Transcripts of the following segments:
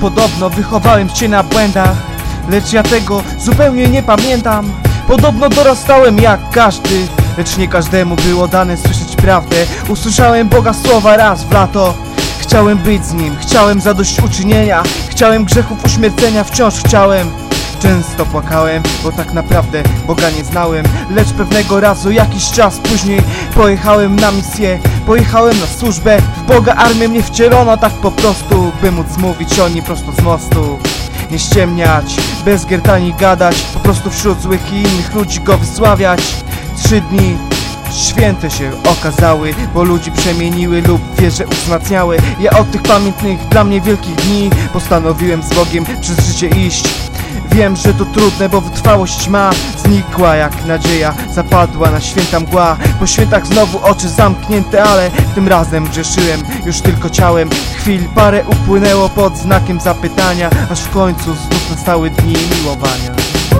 Podobno wychowałem cię na błędach, lecz ja tego zupełnie nie pamiętam. Podobno dorastałem jak każdy, lecz nie każdemu było dane słyszeć prawdę. Usłyszałem Boga słowa raz w lato. Chciałem być z Nim, chciałem zadośćuczynienia, chciałem grzechów uśmiercenia, wciąż chciałem. Często płakałem, bo tak naprawdę Boga nie znałem. Lecz pewnego razu, jakiś czas później, pojechałem na misję, pojechałem na służbę. W Boga armię mnie wcielono tak po prostu, by móc mówić o Nim prosto z mostu. Nie ściemniać, bez giertani gadać, po prostu wśród złych i innych ludzi Go wysławiać. 3 dni święte się okazały, bo ludzi przemieniły lub wierze wzmacniały. Ja od tych pamiętnych dla mnie wielkich dni postanowiłem z Bogiem przez życie iść. Wiem, że to trudne, bo wytrwałość ma. Znikła jak nadzieja, zapadła na święta mgła. Po świętach znowu oczy zamknięte, ale tym razem grzeszyłem już tylko ciałem. Chwil parę upłynęło pod znakiem zapytania, aż w końcu znów nastały dni miłowania.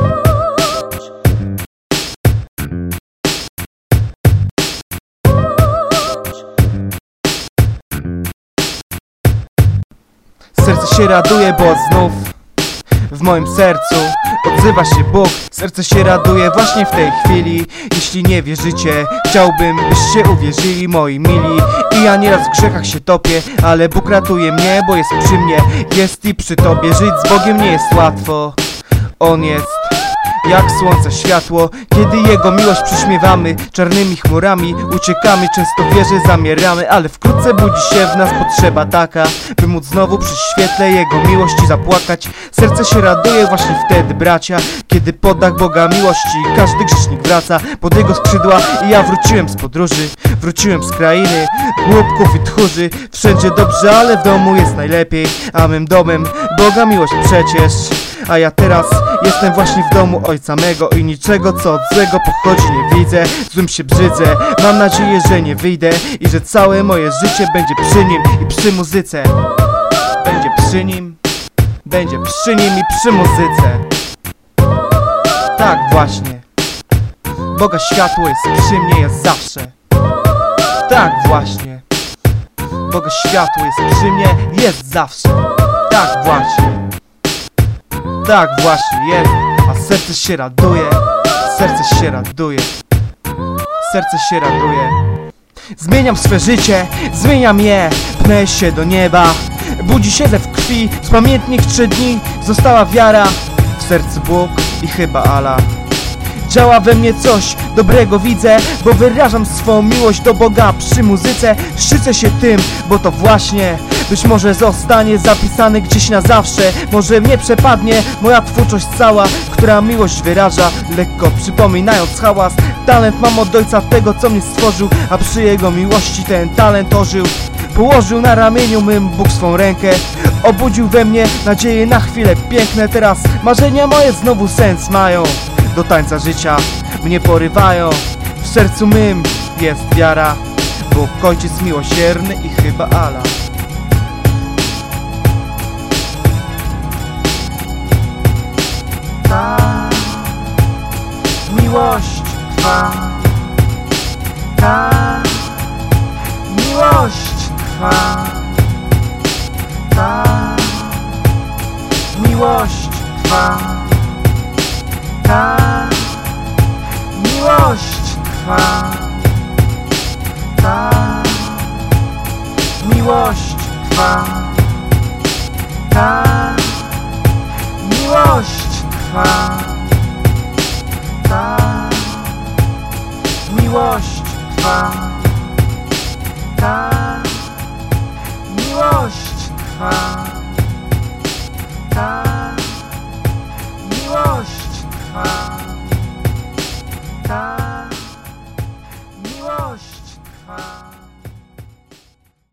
Serce się raduje, bo znów w moim sercu odzywa się Bóg. Serce się raduje właśnie w tej chwili. Jeśli nie wierzycie, chciałbym, byście uwierzyli, moi mili. I ja nieraz w grzechach się topię, ale Bóg ratuje mnie, bo jest przy mnie, jest i przy tobie. Żyć z Bogiem nie jest łatwo. On jest jak słońce światło, kiedy Jego miłość przyśmiewamy. Czarnymi chmurami uciekamy, często wierze zamieramy, ale wkrótce budzi się w nas potrzeba taka, by móc znowu przy świetle Jego miłości zapłakać. Serce się raduje właśnie wtedy, bracia, kiedy pod dach Boga miłości każdy grzesznik wraca pod Jego skrzydła. I ja wróciłem z podróży, wróciłem z krainy głupków i tchórzy. Wszędzie dobrze, ale w domu jest najlepiej, a mym domem Boga miłość przecież. A ja teraz jestem właśnie w domu Ojca mego i niczego, co od złego pochodzi, nie widzę. Złym się brzydzę, mam nadzieję, że nie wyjdę i że całe moje życie będzie przy Nim i przy muzyce. Będzie przy Nim, będzie przy Nim i przy muzyce. Tak właśnie, Boga światło jest przy mnie, jest zawsze. Tak właśnie, Boga światło jest przy mnie, jest zawsze. Tak właśnie, tak właśnie jest, a serce się raduje, serce się raduje, serce się raduje. Zmieniam swe życie, zmieniam je, pnę się do nieba. Budzi się ze w krwi, z pamiętnik 3 dni została wiara. W sercu Bóg i chyba Allah. Działa we mnie coś dobrego widzę, bo wyrażam swą miłość do Boga przy muzyce. Szczycę się tym, bo to właśnie być może zostanie zapisane gdzieś na zawsze. Może mnie przepadnie moja twórczość cała, która miłość wyraża, lekko przypominając hałas. Talent mam od Ojca tego, co mnie stworzył, a przy Jego miłości ten talent ożył. Położył na ramieniu mym Bóg swą rękę, obudził we mnie nadzieję na chwile piękne. Teraz marzenia moje znowu sens mają, do tańca życia mnie porywają. W sercu mym jest wiara, Bóg Ojciec miłosierny i chyba Allah. Ta miłość trwa, ta miłość trwa, ta miłość trwa, ta miłość trwa, ta miłość trwa, ta miłość trwa, ta miłość trwa, ta miłość trwa, ta miłość trwa.